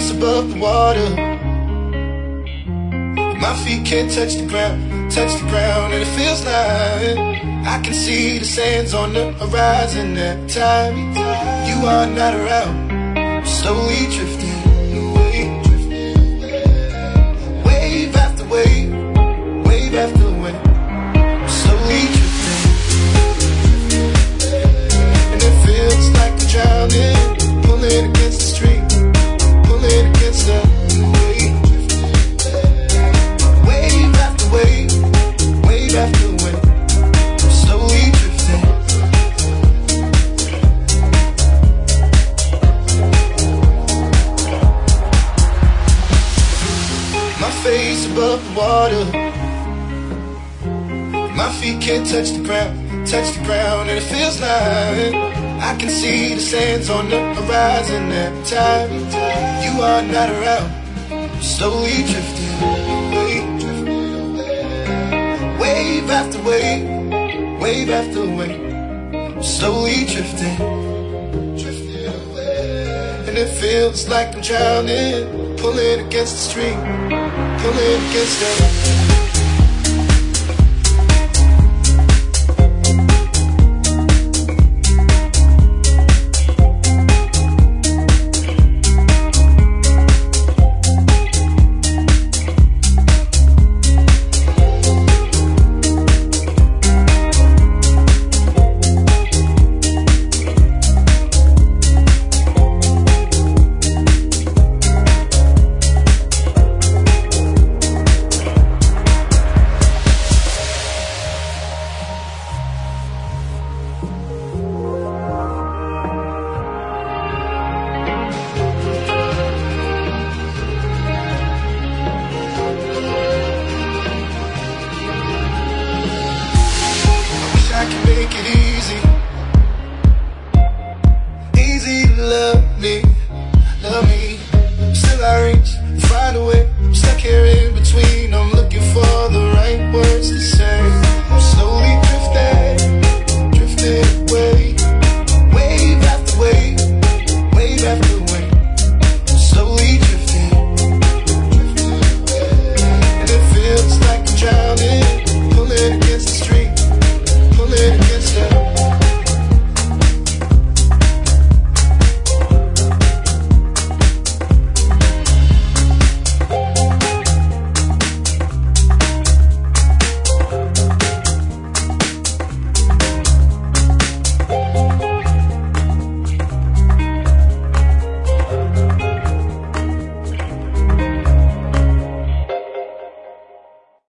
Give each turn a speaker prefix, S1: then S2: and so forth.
S1: face above the water. My feet can't touch the ground, and it feels like I can see the sands on the horizon. Every time you are not around, slowly drifting away. Wave after wave, wave after wave, slowly drifting. And it feels like I'm drowning, pulling against the stream, pulling against the wave. Wave after wave, wave after wave, slowly drifting. My face above the water. My feet can't touch the ground, and it feels like I can see the sands on the horizon. Every time you are not around, slowly drifting away. Wave after wave, wave after wave, slowly drifting. And it feels like I'm drowning, pulling against the stream, pulling against the